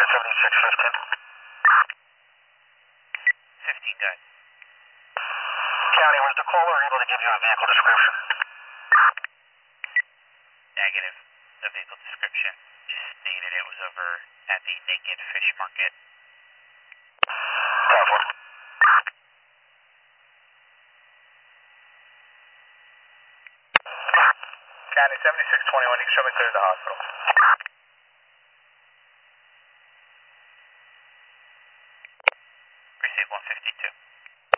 7615. 15 guy. County, was the caller able to give you a vehicle description? Negative. The vehicle description just stated it was over at the Naked Fish Market. Tough one. County 7621, you can show me to the hospital.